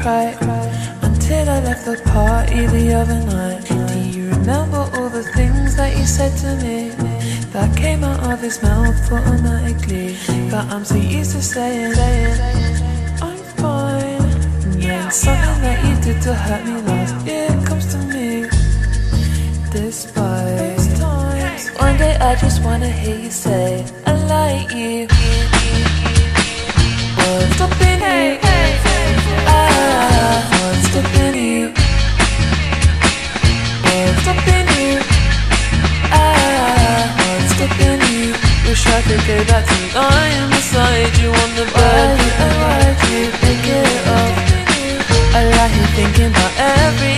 cry until I left the party the other night. Do you remember all the things that you said to me that came out of his mouth automatically? But I'm so used to saying I'm fine, and then something that you did to hurt me last year comes to me. Despite those times, one day I just wanna hear you say I like you. What's up in you? What's up in you? What's up in you? What's up in you? Wish I could go back to lying beside you on the bed. Why you pick it up? I lie here thinking about every